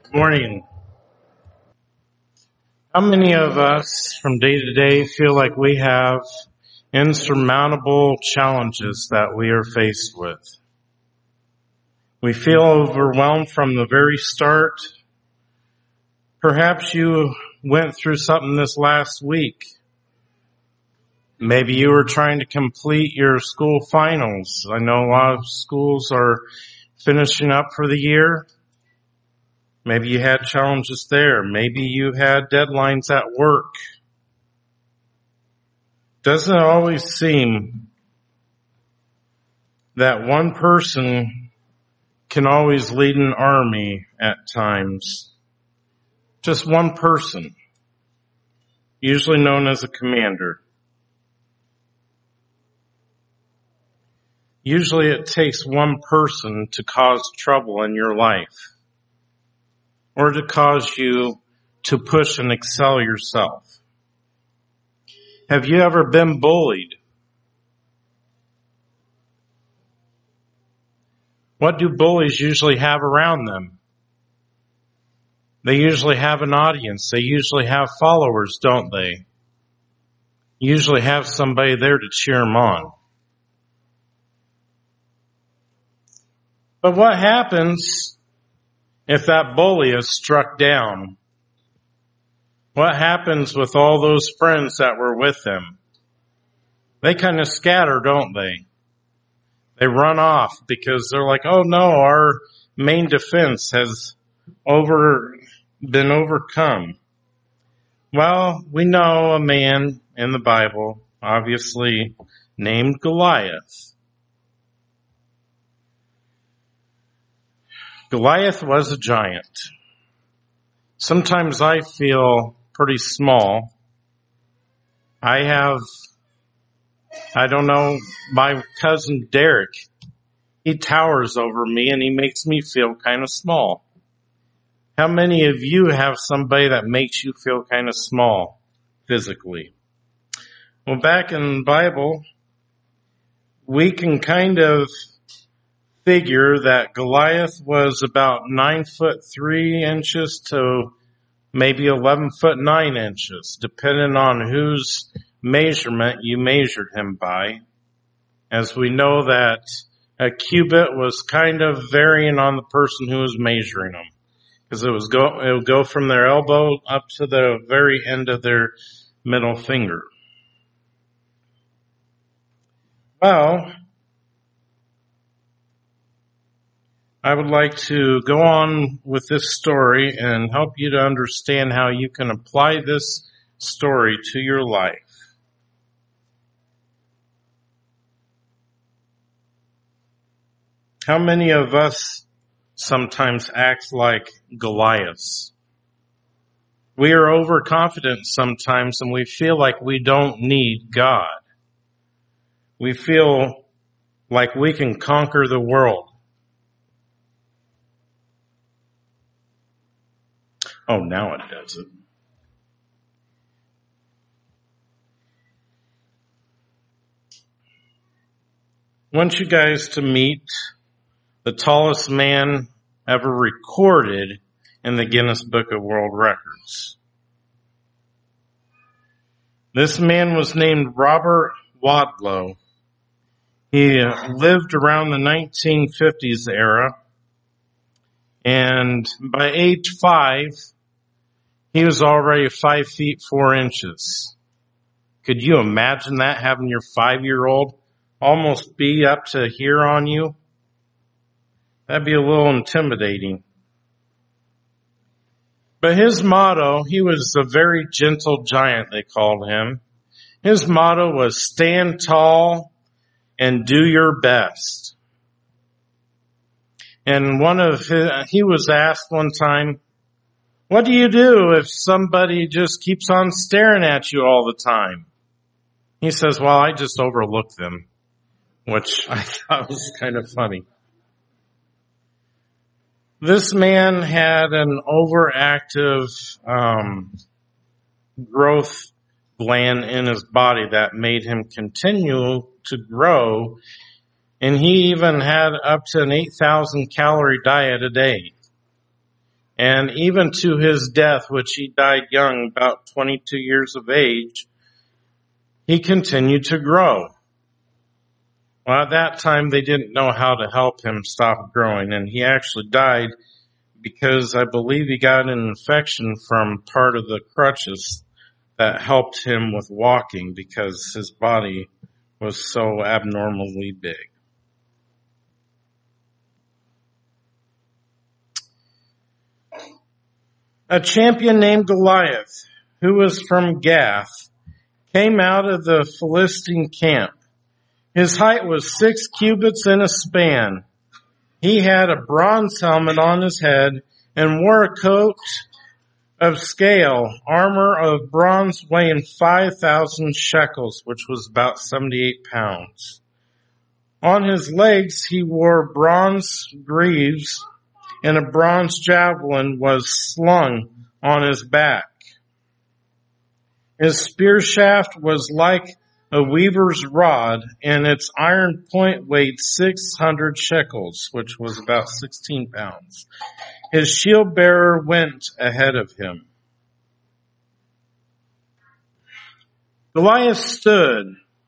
Morning. How many of us from day to day feel like we have insurmountable challenges that we are faced with? We feel overwhelmed from the very start. Perhaps you went through something this last week. Maybe you were trying to complete your school finals. I know a lot of schools are finishing up for the year. Maybe you had challenges there. Maybe you had deadlines at work. Doesn't it always seem that one person can always lead an army at times? Just one person, usually known as a commander. Usually it takes one person to cause trouble in your life, or to cause you to push and excel yourself. Have you ever been bullied? What do bullies usually have around them? They usually have an audience. They usually have followers, don't they? Usually have somebody there to cheer them on. But what happens if that bully is struck down? What happens with all those friends that were with him? They kind of scatter, don't they? They run off because they're like, oh no, our main defense has been overcome. Well, we know a man in the Bible, obviously named Goliath. Goliath was a giant. Sometimes I feel pretty small. I don't know, my cousin Derek, he towers over me and he makes me feel kind of small. How many of you have somebody that makes you feel kind of small physically? Well, back in the Bible, we can kind of figure that Goliath was about 9'3" to maybe 11'9", depending on whose measurement you measured him by. As we know that a cubit was kind of varying on the person who was measuring them, because it would go from their elbow up to the very end of their middle finger. Well, I would like to go on with this story and help you to understand how you can apply this story to your life. How many of us sometimes act like Goliaths? We are overconfident sometimes and we feel like we don't need God. We feel like we can conquer the world. Oh, now it does it. I want you guys to meet the tallest man ever recorded in the Guinness Book of World Records. This man was named Robert Wadlow. He lived around the 1950s era, and by age 5, he was already 5 feet 4 inches. Could you imagine that, having your 5-year-old almost be up to here on you? That'd be a little intimidating. But his motto, he was a very gentle giant, they called him. His motto was stand tall and do your best. And he was asked one time, what do you do if somebody just keeps on staring at you all the time? He says, well, I just overlook them, which I thought was kind of funny. This man had an overactive growth gland in his body that made him continue to grow, and he even had up to an 8,000 calorie diet a day. And even to his death, which he died young, about 22 years of age, he continued to grow. Well, at that time, they didn't know how to help him stop growing, and he actually died because I believe he got an infection from part of the crutches that helped him with walking because his body was so abnormally big. A champion named Goliath, who was from Gath, came out of the Philistine camp. His height was 6 cubits and a span. He had a bronze helmet on his head and wore a coat of scale, armor of bronze weighing 5,000 shekels, which was about 78 pounds. On his legs he wore bronze greaves, and a bronze javelin was slung on his back. His spear shaft was like a weaver's rod, and its iron point weighed 600 shekels, which was about 16 pounds. His shield bearer went ahead of him. Goliath stood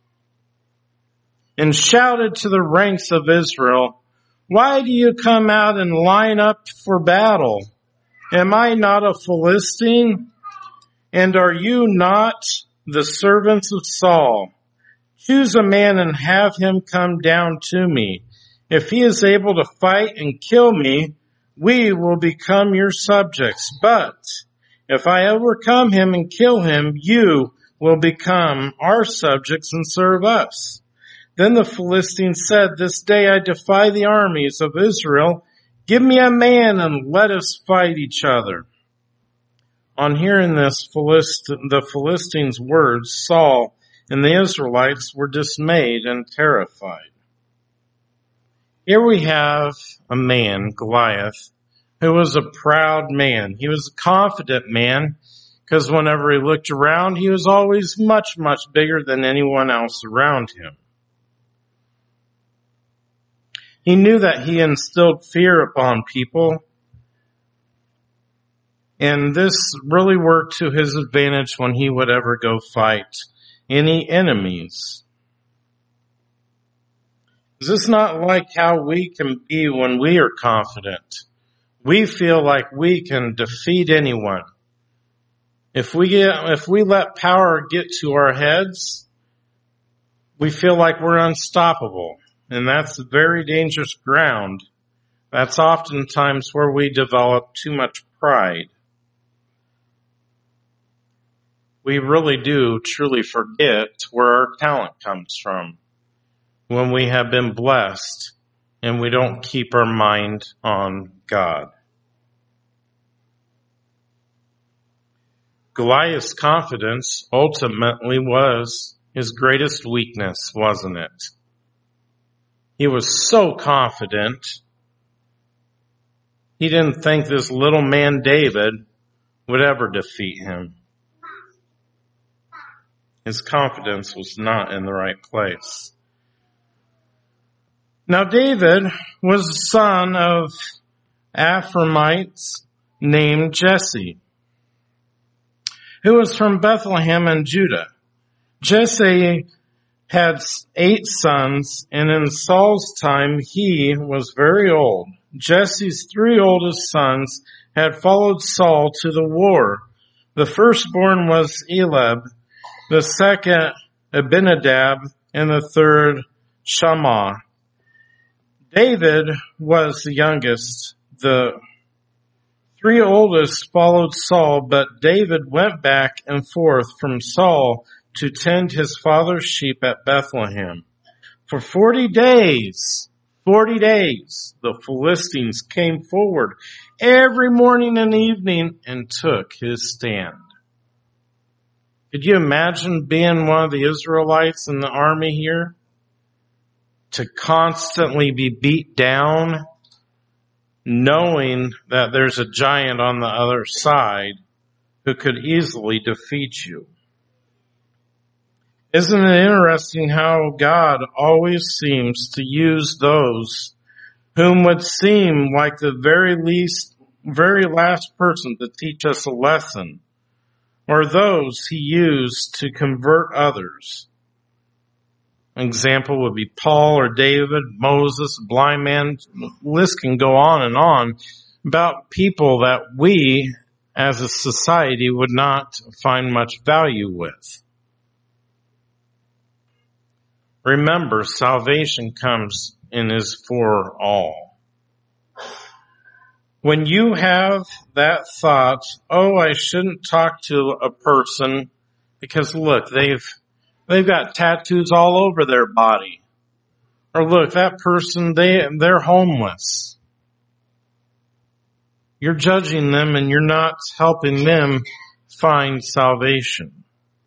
and shouted to the ranks of Israel, "Why do you come out and line up for battle? Am I not a Philistine? And are you not the servants of Saul? Choose a man and have him come down to me. If he is able to fight and kill me, we will become your subjects. But if I overcome him and kill him, you will become our subjects and serve us." Then the Philistine said, "This day I defy the armies of Israel. Give me a man and let us fight each other." On hearing this, the Philistines' words, Saul and the Israelites were dismayed and terrified. Here we have a man, Goliath, who was a proud man. He was a confident man because whenever he looked around, he was always much, much bigger than anyone else around him. He knew that he instilled fear upon people, and this really worked to his advantage when he would ever go fight any enemies. Is this not like how we can be when we are confident? We feel like we can defeat anyone. If we let power get to our heads, we feel like we're unstoppable. And that's very dangerous ground. That's oftentimes where we develop too much pride. We really do truly forget where our talent comes from when we have been blessed and we don't keep our mind on God. Goliath's confidence ultimately was his greatest weakness, wasn't it? He was so confident, he didn't think this little man David would ever defeat him. His confidence was not in the right place. Now David was the son of Ephraimites named Jesse, who was from Bethlehem in Judah. Jesse had 8 sons, and in Saul's time he was very old. Jesse's 3 oldest sons had followed Saul to the war. The firstborn was Eliab, the second Abinadab, and the third Shammah. David was the youngest. The 3 oldest followed Saul, but David went back and forth from Saul to tend his father's sheep at Bethlehem. For 40 days, the Philistines came forward every morning and evening and took his stand. Could you imagine being one of the Israelites in the army here? To constantly be beat down, knowing that there's a giant on the other side who could easily defeat you. Isn't it interesting how God always seems to use those whom would seem like the very least very last person to teach us a lesson, or those he used to convert others. An example would be Paul or David, Moses, blind man. The list can go on about people that we as a society would not find much value with. Remember, salvation comes and is for all. When you have that thought, oh, I shouldn't talk to a person because look, they've got tattoos all over their body. Or look, that person, they're homeless. You're judging them and you're not helping them find salvation.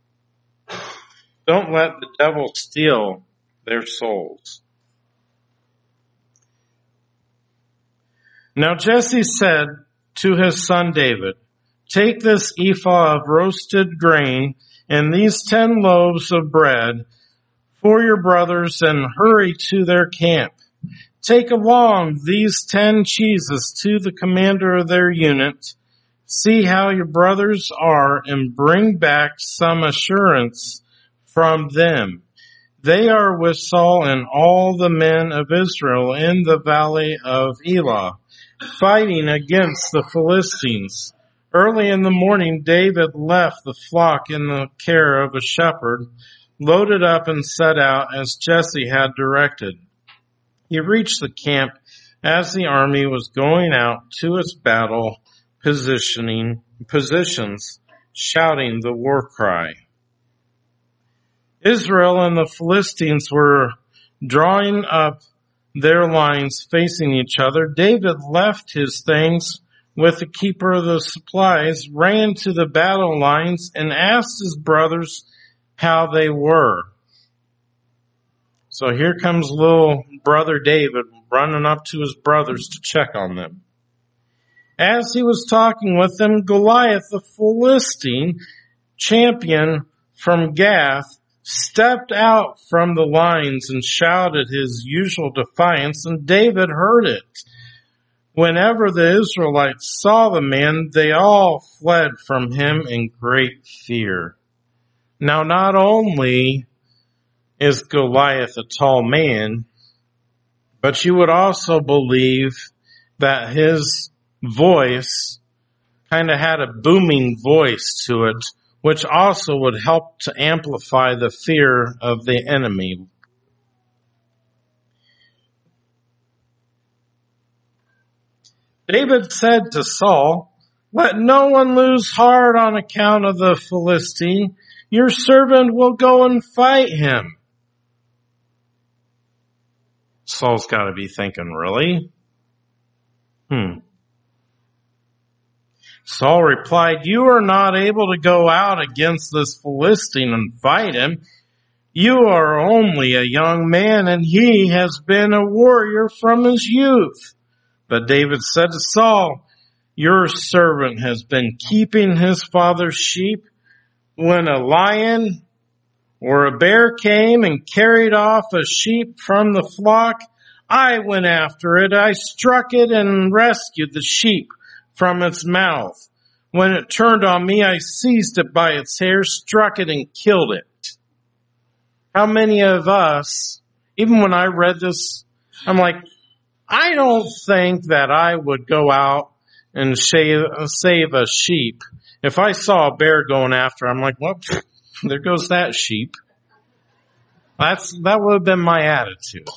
Don't let the devil steal their souls. Now Jesse said to his son David, take this ephah of roasted grain and these 10 loaves of bread for your brothers and hurry to their camp. Take along these 10 cheeses to the commander of their unit. See how your brothers are and bring back some assurance from them. They are with Saul and all the men of Israel in the valley of Elah, fighting against the Philistines. Early in the morning, David left the flock in the care of a shepherd, loaded up and set out as Jesse had directed. He reached the camp as the army was going out to its battle positions, shouting the war cry. Israel and the Philistines were drawing up their lines facing each other. David left his things with the keeper of the supplies, ran to the battle lines, and asked his brothers how they were. So here comes little brother David running up to his brothers to check on them. As he was talking with them, Goliath, the Philistine champion from Gath, stepped out from the lines and shouted his usual defiance, and David heard it. Whenever the Israelites saw the man, they all fled from him in great fear. Now, not only is Goliath a tall man, but you would also believe that his voice kind of had a booming voice to it, which also would help to amplify the fear of the enemy. David said to Saul, let no one lose heart on account of the Philistine. Your servant will go and fight him. Saul's got to be thinking, really? Saul replied, you are not able to go out against this Philistine and fight him. You are only a young man, and he has been a warrior from his youth. But David said to Saul, your servant has been keeping his father's sheep. When a lion or a bear came and carried off a sheep from the flock, I went after it. I struck it and rescued the sheep from its mouth. When it turned on me, I seized it by its hair, struck it, and killed it. How many of us, even when I read this, I'm like, I don't think that I would go out and save a sheep. If I saw a bear going after, I'm like, well, there goes that sheep. That would have been my attitude.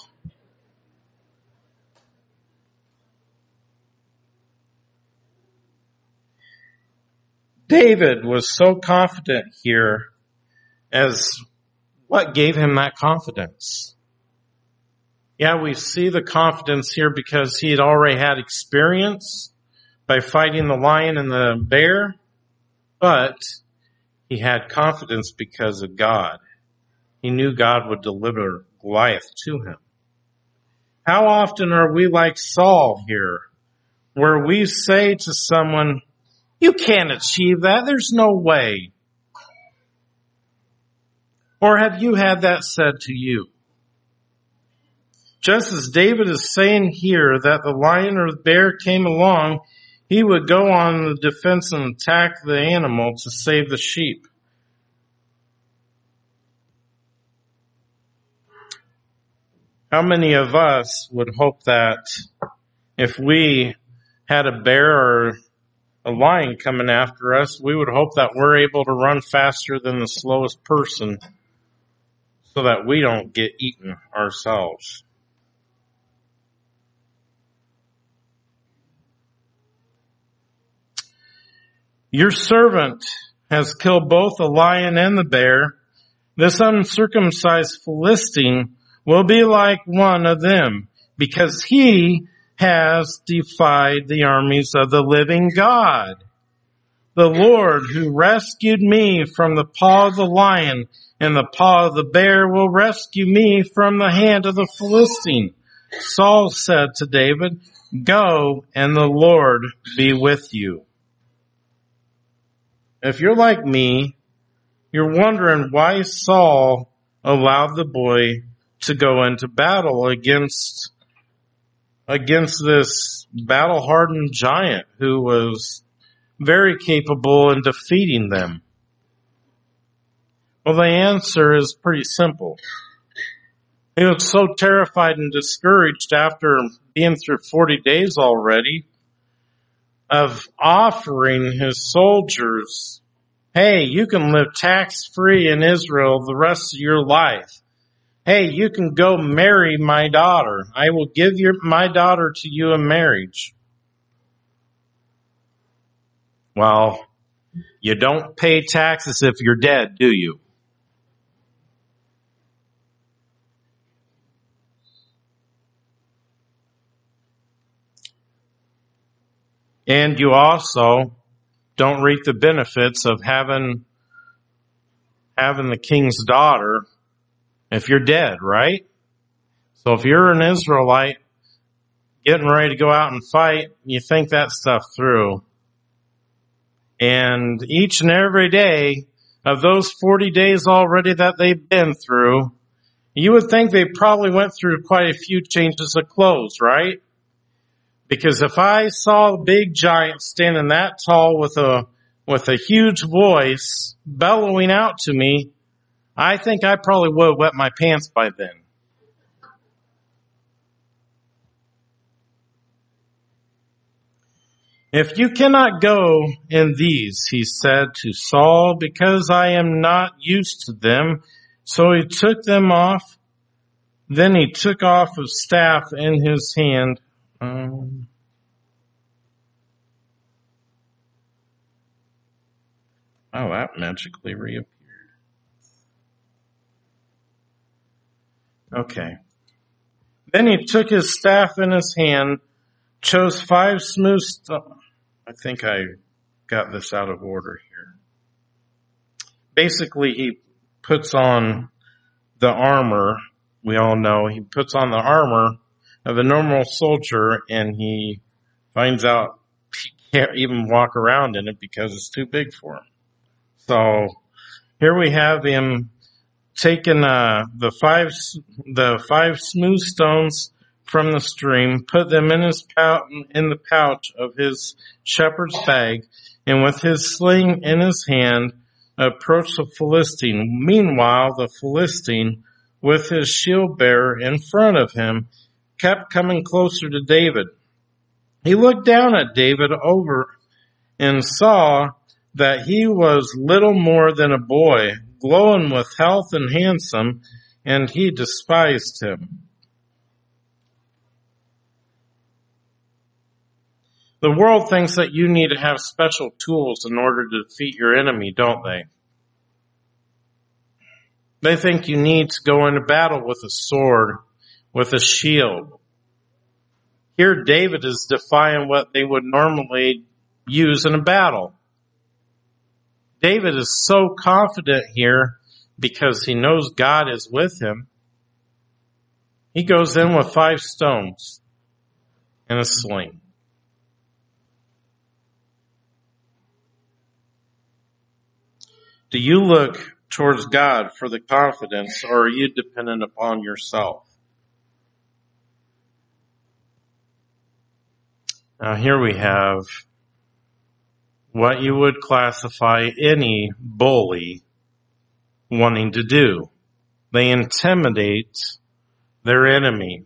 David was so confident here as what gave him that confidence? Yeah, we see the confidence here because he had already had experience by fighting the lion and the bear, but he had confidence because of God. He knew God would deliver Goliath to him. How often are we like Saul here, where we say to someone, you can't achieve that. There's no way. Or have you had that said to you? Just as David is saying here that the lion or the bear came along, He would go on the defense and attack the animal to save the sheep. How many of us would hope that if we had a bear or a lion coming after us, we would hope that we're able to run faster than the slowest person so that we don't get eaten ourselves? Your servant has killed both the lion and the bear. This uncircumcised Philistine will be like one of them, because he has defied the armies of the living God. The Lord who rescued me from the paw of the lion and the paw of the bear will rescue me from the hand of the Philistine. Saul said to David, "Go, and the Lord be with you." If you're like me, you're wondering why Saul allowed the boy to go into battle against this battle-hardened giant who was very capable in defeating them. Well, the answer is pretty simple. He was so terrified and discouraged after being through 40 days already of offering his soldiers, "Hey, you can live tax-free in Israel the rest of your life. Hey, you can go marry my daughter. I will give my daughter to you in marriage." Well, you don't pay taxes if you're dead, do you? And you also don't reap the benefits of having the king's daughter if you're dead, right? So if you're an Israelite getting ready to go out and fight, you think that stuff through. And each and every day of those 40 days already that they've been through, you would think they probably went through quite a few changes of clothes, right? Because if I saw a big giant standing that tall with a huge voice bellowing out to me, I think I probably would have wet my pants by then. "If you cannot go in these," he said to Saul, "because I am not used to them." So he took them off. Then he took off his staff in his hand. That magically reappeared. Okay. Then he took his staff in his hand, chose 5 smooth stones. I think I got this out of order here. Basically, he puts on the armor. We all know he puts on the armor of a normal soldier, and he finds out he can't even walk around in it because it's too big for him. So here we have him taking the five smooth stones from the stream, put them in the pouch of his shepherd's bag, and with his sling in his hand, approached the Philistine. Meanwhile, the Philistine, with his shield bearer in front of him, kept coming closer to David. He looked down at David over and saw that he was little more than a boy, glowing with health and handsome, and he despised him. The world thinks that you need to have special tools in order to defeat your enemy, don't they? They think you need to go into battle with a sword, with a shield. Here David is defying what they would normally use in a battle. David is so confident here because he knows God is with him. He goes in with 5 stones and a sling. Do you look towards God for the confidence, or are you dependent upon yourself? Now here we have what you would classify any bully wanting to do. They intimidate their enemy.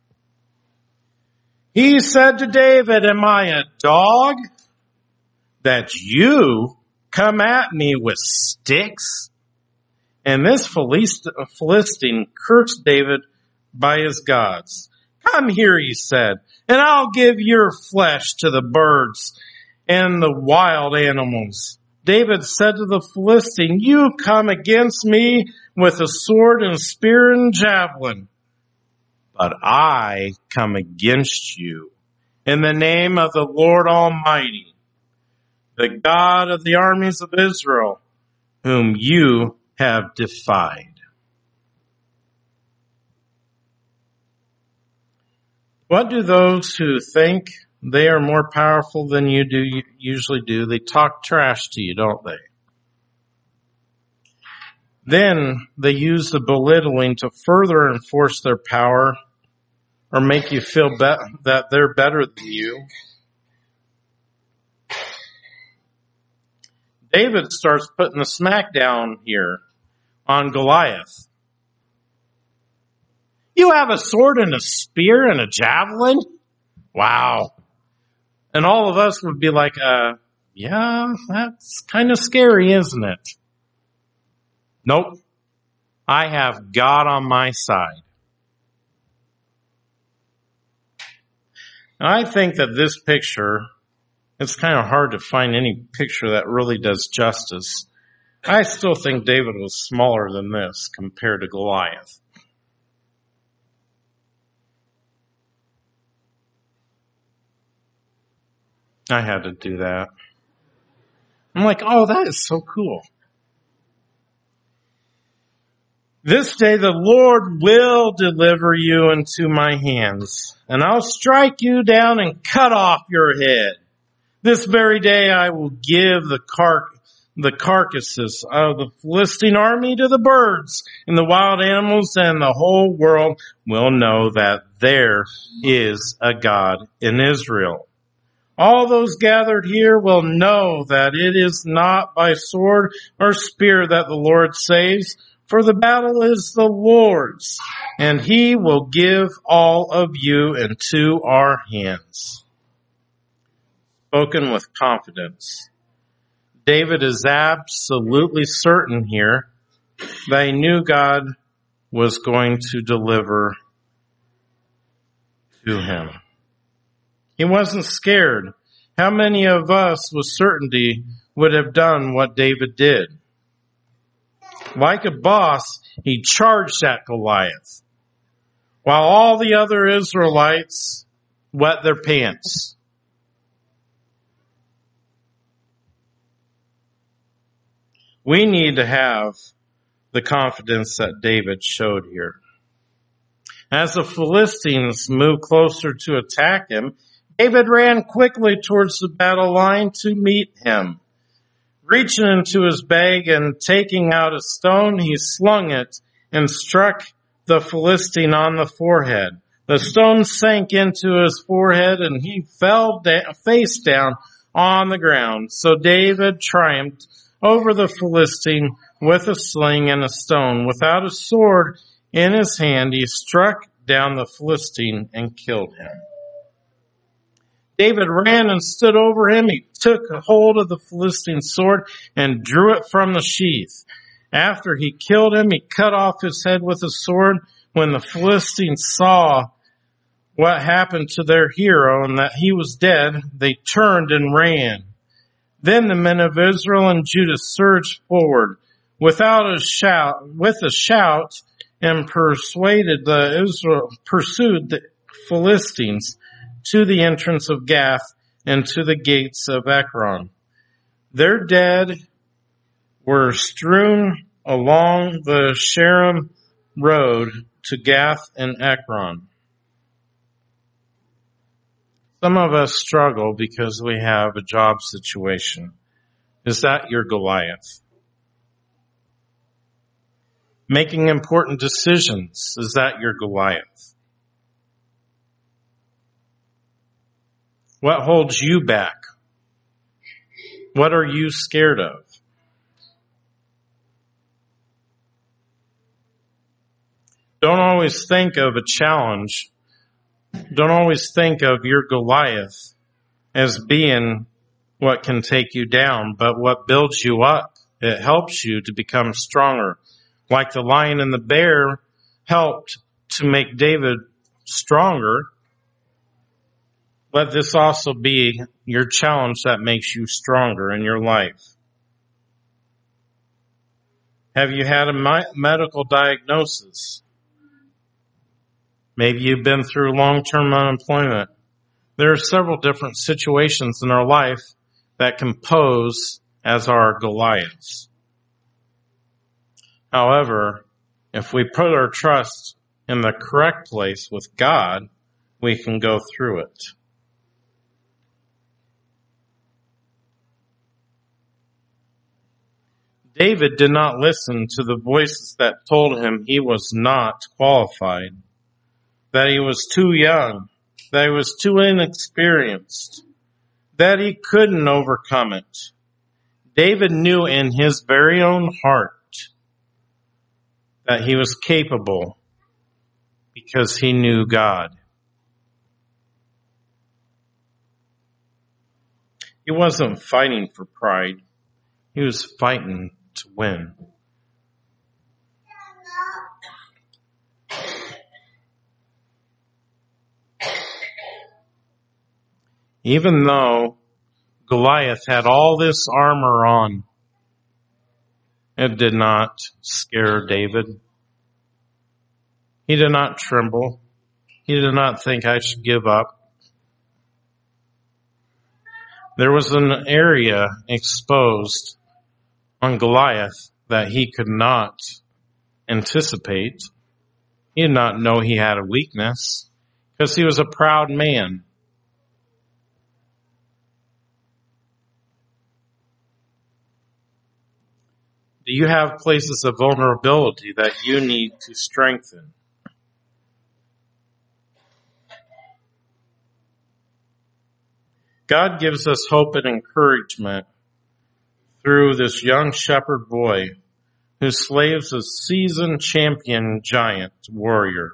He said to David, "Am I a dog that you come at me with sticks?" And this Philistine cursed David by his gods. "Come here," he said, "and I'll give your flesh to the birds and the wild animals." David said to the Philistine, "You come against me with a sword and spear and javelin, but I come against you in the name of the Lord Almighty, the God of the armies of Israel, whom you have defied." What do those who think they are more powerful than you do usually do? They talk trash to you, don't they? Then they use the belittling to further enforce their power or make you feel that they're better than you. David starts putting the smack down here on Goliath. "You have a sword and a spear and a javelin? Wow." And all of us would be like, yeah, that's kind of scary, isn't it? Nope. I have God on my side. And I think that this picture, it's kind of hard to find any picture that really does justice. I still think David was smaller than this compared to Goliath. I had to do that. I'm like, oh, that is so cool. "This day the Lord will deliver you into my hands, and I'll strike you down and cut off your head. This very day I will give the carcasses of the Philistine army to the birds and the wild animals, and the whole world will know that there is a God in Israel. All those gathered here will know that it is not by sword or spear that the Lord saves, for the battle is the Lord's, and he will give all of you into our hands." Spoken with confidence. David is absolutely certain here that he knew God was going to deliver to him. He wasn't scared. How many of us with certainty would have done what David did? Like a boss, he charged at Goliath, while all the other Israelites wet their pants. We need to have the confidence that David showed here. As the Philistines moved closer to attack him, David ran quickly towards the battle line to meet him. Reaching into his bag and taking out a stone, he slung it and struck the Philistine on the forehead. The stone sank into his forehead and he fell face down on the ground. So David triumphed over the Philistine with a sling and a stone. Without a sword in his hand, he struck down the Philistine and killed him. David ran and stood over him. He took hold of the Philistine's sword and drew it from the sheath. After he killed him, he cut off his head with a sword. When the Philistines saw what happened to their hero and that he was dead, they turned and ran. Then the men of Israel and Judah surged forward with a shout and pursued the Philistines to the entrance of Gath and to the gates of Ekron. Their dead were strewn along the Sharon road to Gath and Ekron. Some of us struggle because we have a job situation. Is that your Goliath? Making important decisions. Is that your Goliath? What holds you back? What are you scared of? Don't always think of a challenge. Don't always think of your Goliath as being what can take you down, but what builds you up. It helps you to become stronger. Like the lion and the bear helped to make David stronger, let this also be your challenge that makes you stronger in your life. Have you had a medical diagnosis? Maybe you've been through long-term unemployment. There are several different situations in our life that can pose as our Goliaths. However, if we put our trust in the correct place with God, we can go through it. David did not listen to the voices that told him he was not qualified, that he was too young, that he was too inexperienced, that he couldn't overcome it. David knew in his very own heart that he was capable because he knew God. He wasn't fighting for pride. He was fighting to win. Even though Goliath had all this armor on, it did not scare David. He did not tremble. He did not think, I should give up. There was an area exposed on Goliath that he could not anticipate. He did not know he had a weakness because he was a proud man. Do you have places of vulnerability that you need to strengthen? God gives us hope and encouragement through this young shepherd boy who slays a seasoned champion giant warrior.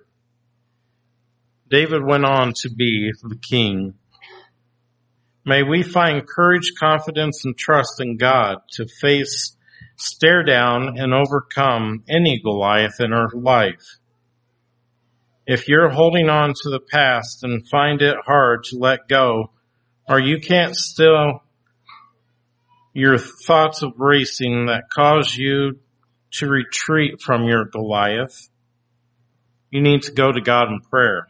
David went on to be the king. May we find courage, confidence, and trust in God to face, stare down, and overcome any Goliath in our life. If you're holding on to the past and find it hard to let go, or you can't still your thoughts of racing that cause you to retreat from your Goliath, you need to go to God in prayer.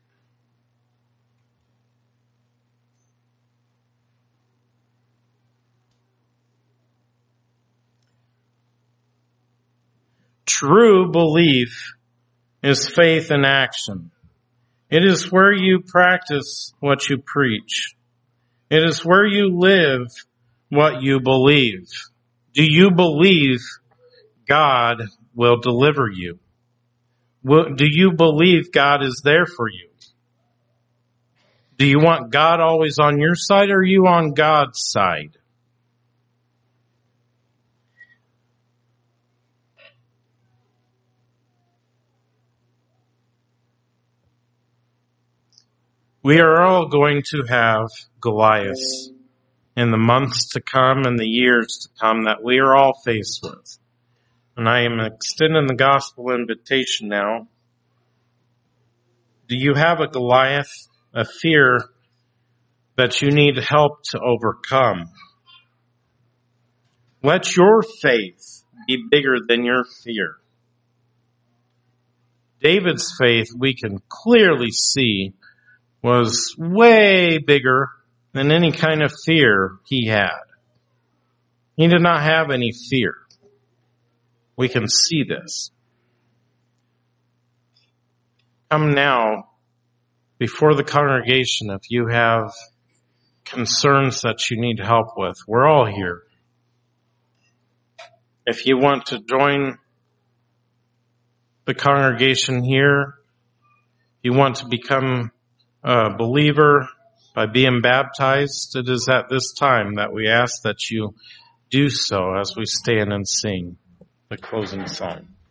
True belief is faith in action. It is where you practice what you preach. It is where you live what you believe. Do you believe God will deliver you? Do you believe God is there for you? Do you want God always on your side, or are you on God's side? We are all going to have Goliaths in the months to come and the years to come that we are all faced with. And I am extending the gospel invitation now. Do you have a Goliath, a fear that you need help to overcome? Let your faith be bigger than your fear. David's faith, we can clearly see, was way bigger than any kind of fear he had. He did not have any fear. We can see this. Come now before the congregation if you have concerns that you need help with. We're all here. If you want to join the congregation here, you want to become a believer, by being baptized. It is at this time that we ask that you do so as we stand and sing the closing song.